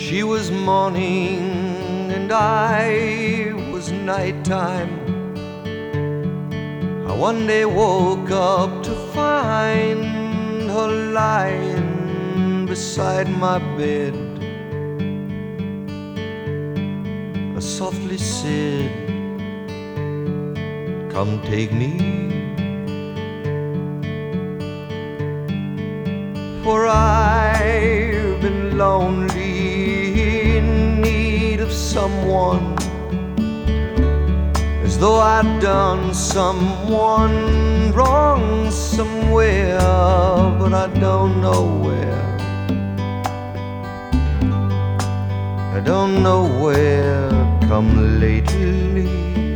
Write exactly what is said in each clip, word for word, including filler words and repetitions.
She was morning and I was nighttime. I one day woke up to find her lying beside my bed. I softly said, "Come take me," for I've been lonely, in need of someone, as though I'd done someone wrong somewhere, but I don't know where. I don't know where, come lately.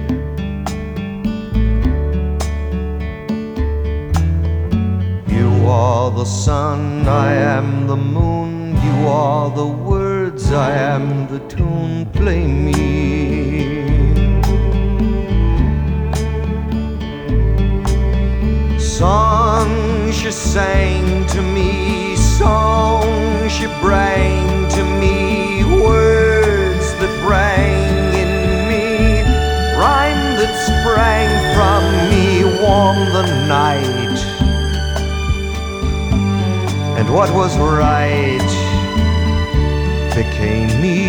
You are the sun, I am the moon. You are the words, I am the tune. Play me. Songs she sang to me, songs she bring to me, words that rang in me, rhyme that sprang from me, warm the night. And what was right became me.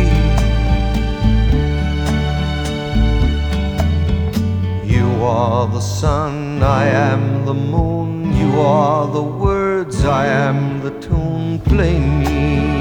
You are the sun, I am the moon. You are the words, I am the tune. Play me.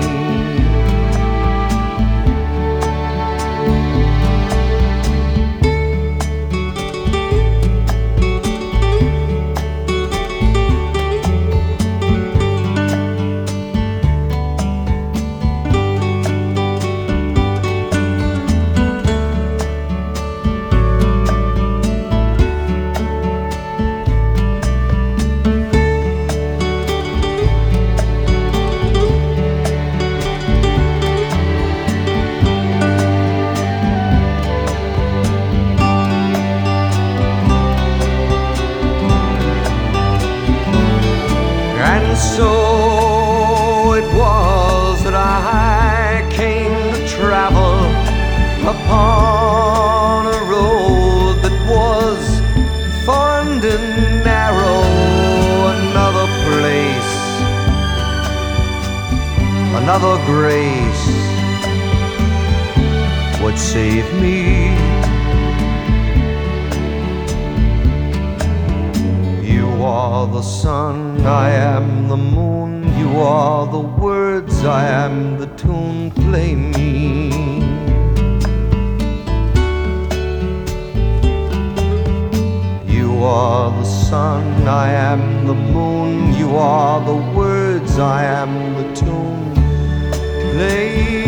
And so it was that I came to travel upon a road that was thorned and narrow. Another place, another grace would save me. You are the sun, I am the moon. You are the words, I am the tune. Play me. You are the sun, I am the moon. You are the words, I am the tune. Play